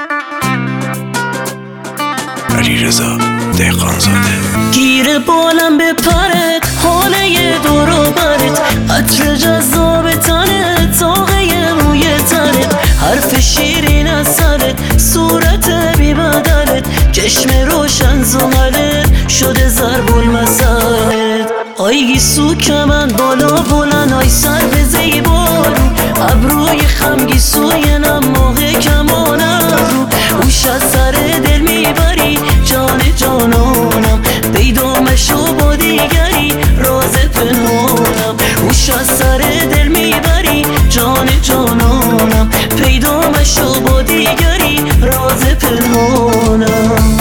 علیرضا دهقانزاده. گیر بالم به پرت، حاله یه دور و برت، عطر جذاب تنت، تاقه موی تنت، حرف شیرین از سرت، صورت بی بدلت، چشم روشن زملت، شده ضرب المثلت. آی گیسو کمند بالا بلند، آی سر به زیبارو، ابروی خم گیسوی نماغ کمانم رو، اوش از سر دل میبری جان جانانم، پیدا مشو با دیگری راز پنهانم، اوش از سر دل میبری جان جانانم، پیدا مشو با دیگری راز پنهانم.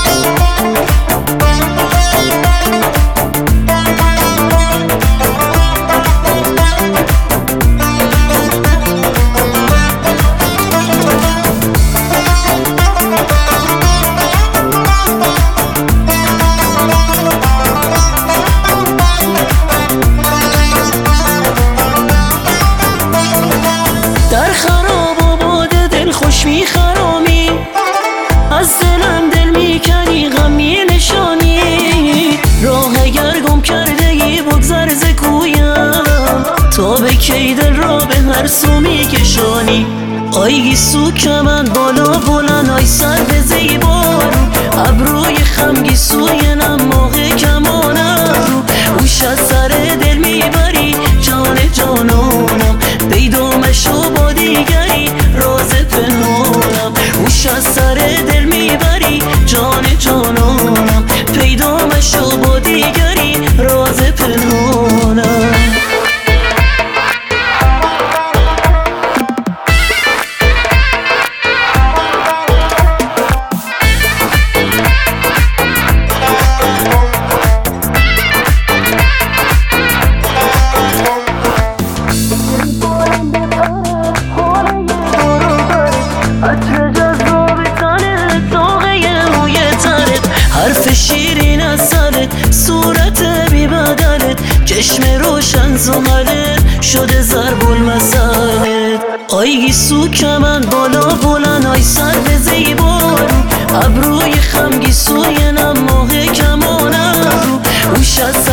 در خراب آباد دل خوش میخرامی، از دلم دل میکنی غم مینشانی، راه اگر گم کرده ای بگذر ز کویم، تا به کی دل را به هر سو میکشانی. آی گیسو کمند بالا بلند، آی سر به زیبارو، ابروی خم گیسوی نماغ کمانم رو، اوش از سر دل میبری جان جانانم، پیدا مشو با دیگری راز پنهانم، اوش از سر دل میبری جان جانانم، پیدا مشو با دیگری راز پنهانم. عطر جذاب تنت، تاقه موی تنت، حرف شیرین از سرت، صورت بی بدلت، چشم روشن زملت، شده ضرب المثلت. آی گیسو کمند بالا بلند، آی سر به زیبارو، ابروی خم گیسوی نماغ کمانم رو، اوش از